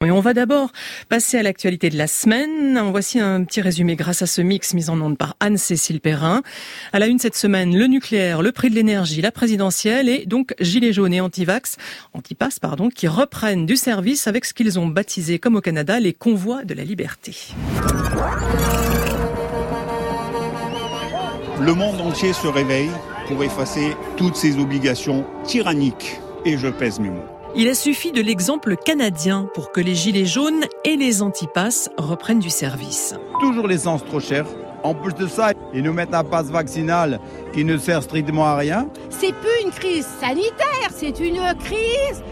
Et on va d'abord passer à l'actualité de la semaine. En voici un petit résumé grâce à ce mix mis en onde par Anne-Cécile Perrin. À la une cette semaine, le nucléaire, le prix de l'énergie, la présidentielle et donc gilets jaunes et antipass, qui reprennent du service avec ce qu'ils ont baptisé, comme au Canada, les convois de la liberté. Le monde entier se réveille pour effacer toutes ces obligations tyranniques. Et je pèse mes mots. Il a suffi de l'exemple canadien pour que les gilets jaunes et les antipass reprennent du service. Toujours l'essence trop chère. En plus de ça, ils nous mettent un passe vaccinal qui ne sert strictement à rien. C'est plus une crise sanitaire, c'est une crise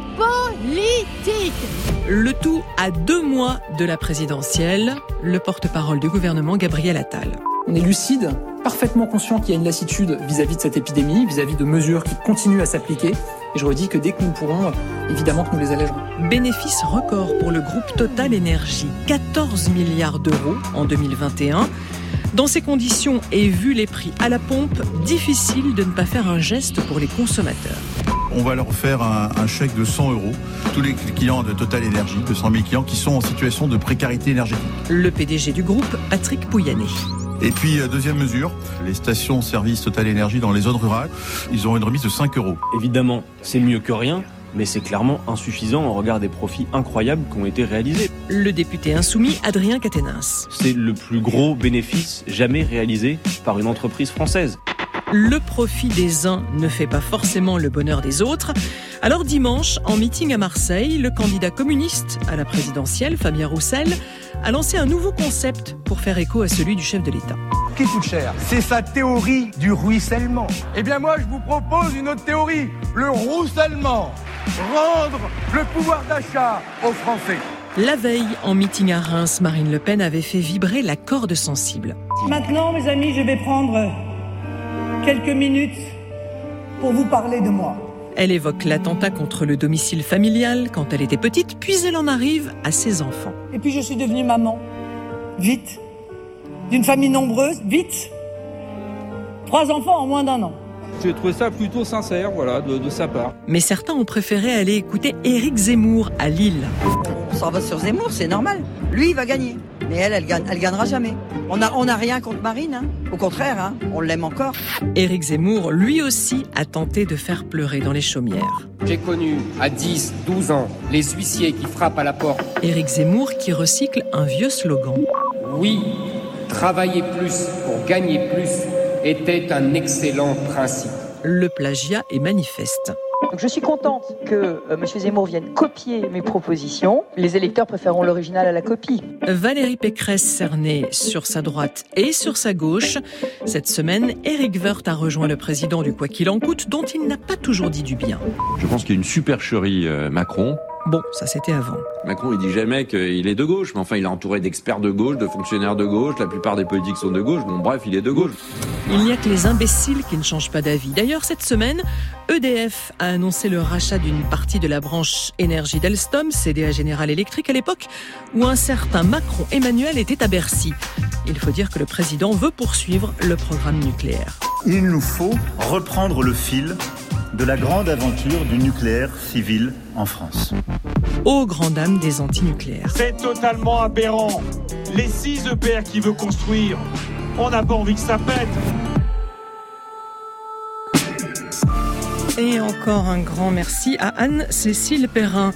politique. Le tout à 2 mois de la présidentielle. Le porte-parole du gouvernement, Gabriel Attal. On est lucide, parfaitement conscient qu'il y a une lassitude vis-à-vis de cette épidémie, vis-à-vis de mesures qui continuent à s'appliquer. Et je redis que dès que nous le pourrons, évidemment que nous les allégerons. Bénéfice record pour le groupe Total Énergie, 14 milliards d'euros en 2021. Dans ces conditions et vu les prix à la pompe, difficile de ne pas faire un geste pour les consommateurs. On va leur faire un chèque de 100 €. Tous les clients de Total Énergie, 200 000 clients qui sont en situation de précarité énergétique. Le PDG du groupe, Patrick Pouyanné. Et puis, deuxième mesure, les stations-service Total Énergie dans les zones rurales, ils ont une remise de 5 €. Évidemment, c'est mieux que rien, mais c'est clairement insuffisant au regard des profits incroyables qui ont été réalisés. Le député insoumis, Adrien Quatennens. C'est le plus gros bénéfice jamais réalisé par une entreprise française. Le profit des uns ne fait pas forcément le bonheur des autres. Alors dimanche, en meeting à Marseille, le candidat communiste à la présidentielle, Fabien Roussel, a lancé un nouveau concept pour faire écho à celui du chef de l'État. Qui coûte cher? C'est sa théorie du ruissellement. Eh bien moi, je vous propose une autre théorie, le roussellement. Rendre le pouvoir d'achat aux Français. La veille, en meeting à Reims, Marine Le Pen avait fait vibrer la corde sensible. Maintenant, mes amis, je vais prendre quelques minutes pour vous parler de moi. Elle évoque l'attentat contre le domicile familial quand elle était petite, puis elle en arrive à ses enfants. Et puis je suis devenue maman. Vite. D'une famille nombreuse, vite. 3 enfants en moins d'1 an. J'ai trouvé ça plutôt sincère, de sa part. Mais certains ont préféré aller écouter Éric Zemmour à Lille. On s'en va sur Zemmour, c'est normal. Lui, il va gagner. Mais elle gagnera jamais. On n'a rien contre Marine, hein. Au contraire, hein. On l'aime encore. Éric Zemmour, lui aussi, a tenté de faire pleurer dans les chaumières. J'ai connu à 10, 12 ans les huissiers qui frappent à la porte. Éric Zemmour qui recycle un vieux slogan. Oui, travailler plus pour gagner plus était un excellent principe. Le plagiat est manifeste. Donc je suis contente que M. Zemmour vienne copier mes propositions. Les électeurs préféreront l'original à la copie. Valérie Pécresse cernée sur sa droite et sur sa gauche. Cette semaine, Éric Woerth a rejoint le président du Quoi qu'il en coûte, dont il n'a pas toujours dit du bien. Je pense qu'il y a une supercherie Macron. Bon, ça c'était avant. Macron, il dit jamais qu'il est de gauche, mais enfin, il est entouré d'experts de gauche, de fonctionnaires de gauche, la plupart des politiques sont de gauche, bon bref, il est de gauche. Il n'y a que les imbéciles qui ne changent pas d'avis. D'ailleurs, cette semaine, EDF a annoncé le rachat d'une partie de la branche énergie d'Alstom, cédée à General Electric à l'époque où un certain Macron Emmanuel était à Bercy. Il faut dire que le président veut poursuivre le programme nucléaire. Il nous faut reprendre le fil de la grande aventure du nucléaire civil en France. Aux grandes dames des antinucléaires. C'est totalement aberrant. Les 6 EPR qu'il veut construire, on n'a pas envie que ça pète. Et encore un grand merci à Anne-Cécile Perrin.